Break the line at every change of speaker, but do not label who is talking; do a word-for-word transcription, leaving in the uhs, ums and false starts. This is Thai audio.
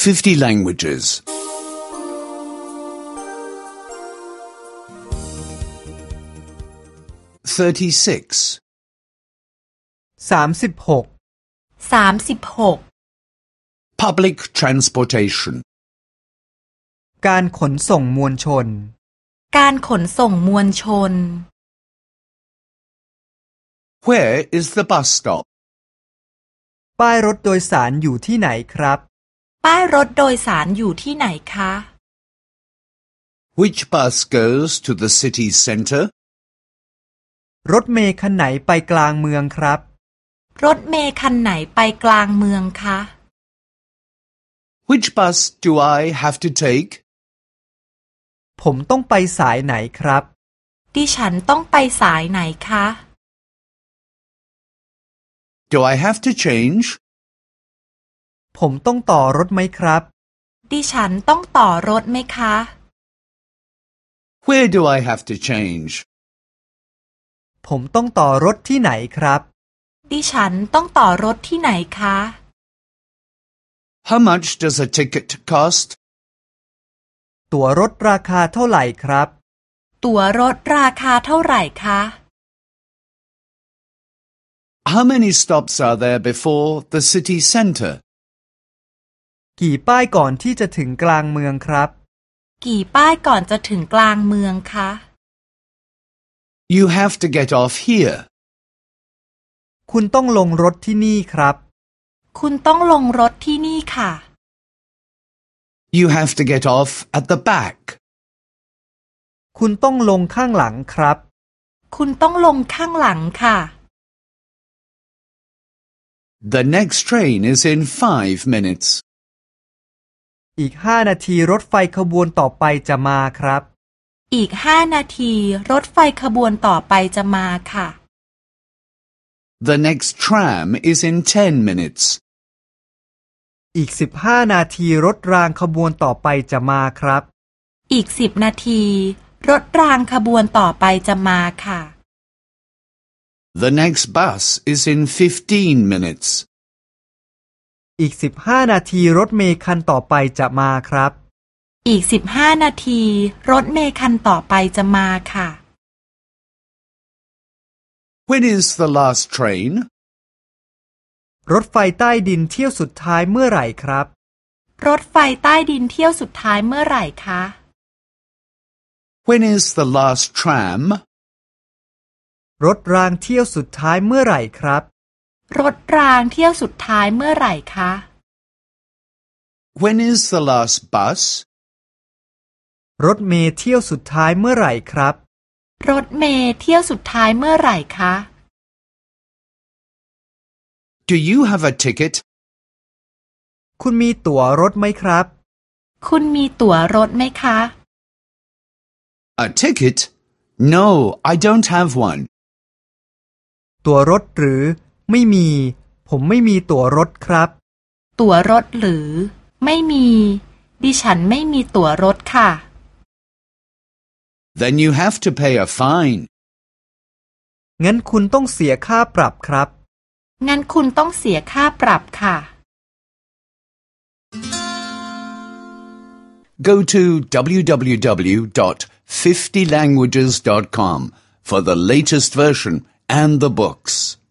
fifty languages. thirty-six.
สามสิบหก
สามสิบหก
Public transportation.
การขนส่งมวลชน
การขนส่งมวลชน
Where is the bus stop?
ป้ายรถโดยสารอยู่ที่ไหนครับ
ป้ายรถโดยสารอยู่ที่ไหนคะ
Which bus goes to the city center?
รถเมล์คันไหนไปกลางเมืองครับ
รถเมล์คันไหนไปกลางเมืองคะ
Which bus do I have to take?
ผมต้องไปสายไหนครับ
ดิฉันต้องไปสายไหนคะ
Do I have to change?
ผมต้องต่อรถไหมครับ
ดิฉันต้องต่อรถไหมคะ
Where do I have to change?
ผมต้องต่อรถที่ไหนครับ
ดิฉันต้องต่อรถที่ไหนคะ
How much does a ticket cost?
ตั๋วรถราคาเท่าไหร่ครับ
ตั๋วรถราคาเท่าไหร่คะ
How many stops are there before the city center?
กี่ป้ายก่อนที่จะถึงกลางเมืองครับ
กี่ป้ายก่อนจะถึงกลางเมืองคะ
You have to get off here.
คุณต้องลงรถที่นี่ครับ
คุณต้องลงรถที่นี่ค่ะ
You have to get off at the back.
คุณต้องลงข้างหลังครับ
คุณต้องลงข้างหลังค่ะ
The next train is in five minutes.
อีกห้านาทีรถไฟขบวนต่อไปจะมาครับ
อีกห้านาทีรถไฟขบวนต่อไปจะมาค่ะ
The next tram is in ten minutes.
อีกสิบห้านาทีรถรางขบวนต่อไปจะมาครับ
อีกสิบนาทีรถรางขบวนต่อไปจะมาค่ะ
The next bus is in fifteen minutes.
อีกสิบห้านาทีรถเมล์คันต่อไปจะมาครับ
อีกสิบห้านาทีรถเมล์คันต่อไปจะมาค่ะ
When is the last train?
รถไฟใต้ดินเที่ยวสุดท้ายเมื่อไหร่ครับ
รถไฟใต้ดินเที่ยวสุดท้ายเมื่อไหร่คะ
When is the last tram?
รถรางเที่ยวสุดท้ายเมื่อไหร่ครับ
รถรางเที่ยวสุดท้ายเมื่อไหร่คะ
When is the last bus?
รถเมล์เที่ยวสุดท้ายเมื่อไหร่ครับ
รถเมล์เที่ยวสุดท้ายเมื่อไหร่คะ
Do you have a ticket?
คุณมีตั๋วรถไหมครับ
คุณมีตั๋วรถไหมคะ
A ticket? No, I don't have one.
ตั๋วรถหรือไม่มีผมไม่มีตั๋วรถครับ
ตั๋วรถหรือไม่มีดิฉันไม่มีตั๋วรถค่ะ
Then you have to pay a fine.
งั้นคุณต้องเสียค่าปรับครับ
งั้นคุณต้องเสียค่าปรับค่ะ
Go to w w w dot fifty languages dot com for the latest version and the books.